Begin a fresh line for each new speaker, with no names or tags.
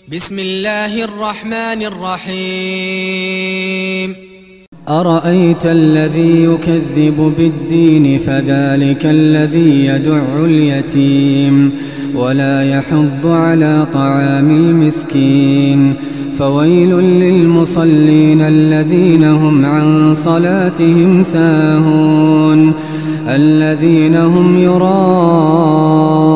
بسم الله الرحمن الرحيم
أرأيت الذي يكذب بالدين فذلك الذي يدع اليتيم ولا يحض على طعام المسكين فويل للمصلين الذين هم عن صلاتهم ساهون الذين هم يراءون